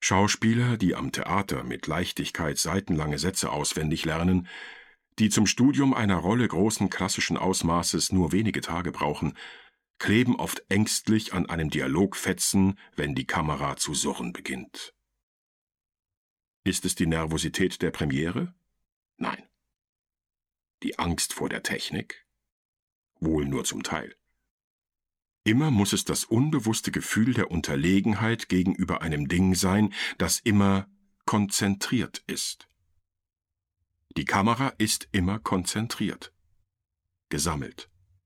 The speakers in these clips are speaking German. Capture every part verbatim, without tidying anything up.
Schauspieler, die am Theater mit Leichtigkeit seitenlange Sätze auswendig lernen, die zum Studium einer Rolle großen klassischen Ausmaßes nur wenige Tage brauchen, kleben oft ängstlich an einem Dialogfetzen, wenn die Kamera zu surren beginnt. Ist es die Nervosität der Premiere? Nein. Die Angst vor der Technik? Wohl nur zum Teil. Immer muss es das unbewusste Gefühl der Unterlegenheit gegenüber einem Ding sein, das immer konzentriert ist. Die Kamera ist immer konzentriert, gesammelt.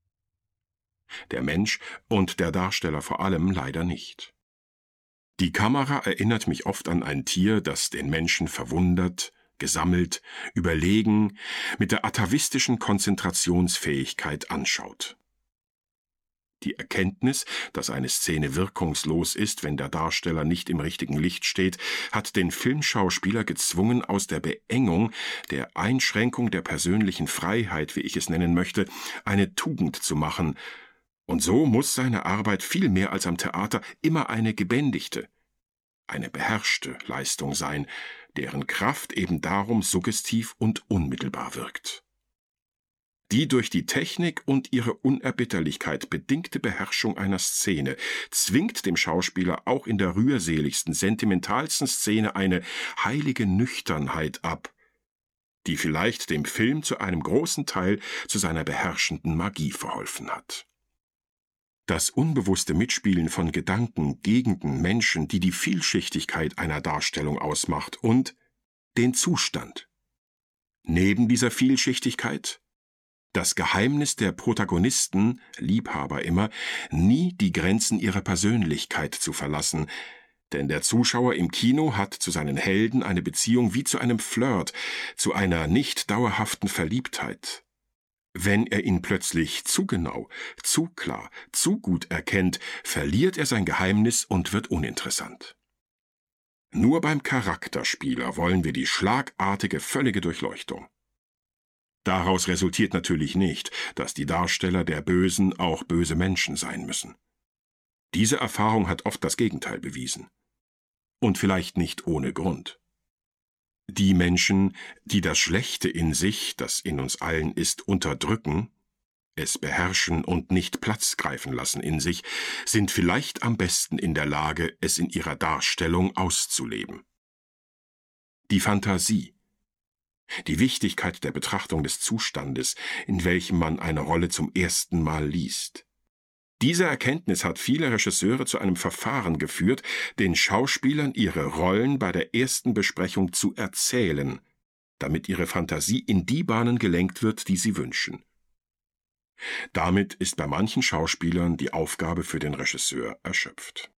Der Mensch und der Darsteller vor allem leider nicht. Die Kamera erinnert mich oft an ein Tier, das den Menschen verwundert, gesammelt, überlegen, mit der atavistischen Konzentrationsfähigkeit anschaut. Die Erkenntnis, dass eine Szene wirkungslos ist, wenn der Darsteller nicht im richtigen Licht steht, hat den Filmschauspieler gezwungen, aus der Beengung, der Einschränkung der persönlichen Freiheit, wie ich es nennen möchte, eine Tugend zu machen. Und so muss seine Arbeit viel mehr als am Theater immer eine gebändigte, eine beherrschte Leistung sein, deren Kraft eben darum suggestiv und unmittelbar wirkt. Die durch die Technik und ihre Unerbitterlichkeit bedingte Beherrschung einer Szene zwingt dem Schauspieler auch in der rührseligsten, sentimentalsten Szene eine heilige Nüchternheit ab, die vielleicht dem Film zu einem großen Teil zu seiner beherrschenden Magie verholfen hat. Das unbewusste Mitspielen von Gedanken, Gegenden, Menschen, die die Vielschichtigkeit einer Darstellung ausmacht, und den Zustand. Neben dieser Vielschichtigkeit das Geheimnis der Protagonisten, Liebhaber immer, nie die Grenzen ihrer Persönlichkeit zu verlassen, denn der Zuschauer im Kino hat zu seinen Helden eine Beziehung wie zu einem Flirt, zu einer nicht dauerhaften Verliebtheit. Wenn er ihn plötzlich zu genau, zu klar, zu gut erkennt, verliert er sein Geheimnis und wird uninteressant. Nur beim Charakterspieler wollen wir die schlagartige, völlige Durchleuchtung. Daraus resultiert natürlich nicht, dass die Darsteller der Bösen auch böse Menschen sein müssen. Diese Erfahrung hat oft das Gegenteil bewiesen. Und vielleicht nicht ohne Grund. Die Menschen, die das Schlechte in sich, das in uns allen ist, unterdrücken, es beherrschen und nicht Platz greifen lassen in sich, sind vielleicht am besten in der Lage, es in ihrer Darstellung auszuleben. Die Fantasie, die Wichtigkeit der Betrachtung des Zustandes, in welchem man eine Rolle zum ersten Mal liest. Diese Erkenntnis hat viele Regisseure zu einem Verfahren geführt, den Schauspielern ihre Rollen bei der ersten Besprechung zu erzählen, damit ihre Fantasie in die Bahnen gelenkt wird, die sie wünschen. Damit ist bei manchen Schauspielern die Aufgabe für den Regisseur erschöpft.